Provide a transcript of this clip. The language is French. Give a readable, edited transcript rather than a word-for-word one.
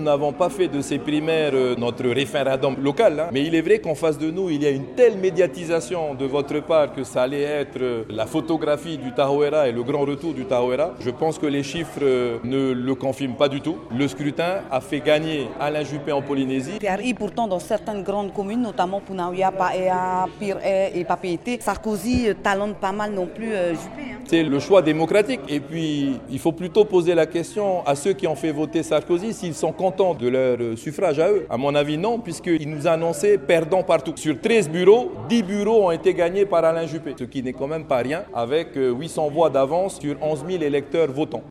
n'avons pas fait de ces primaires notre référendum local, mais il est vrai qu'en face de nous, il y a une telle médiatisation de votre part que ça allait être la photographie du Tahoeraa et le grand retour du Tahoeraa. Je pense que les chiffres ne le confirment pas du tout. Le scrutin a fait gagner Alain Juppé en Polynésie. Et pourtant, dans certaines grandes communes, notamment Punaouia, Paea, Pir'e et Papeete, Sarkozy talonne pas mal non plus Juppé. C'est le choix démocratique. Et puis, il faut plutôt poser la question à ceux qui ont fait voter Sarkozy s'ils sont contents de leur suffrage à eux. À mon avis, non, puisqu'il nous a annoncé perdant partout. Sur 13 bureaux, 10 bureaux ont été gagnés par Alain Juppé, ce qui n'est quand même pas rien, avec 800 voix d'avance sur 11 000 électeurs votants.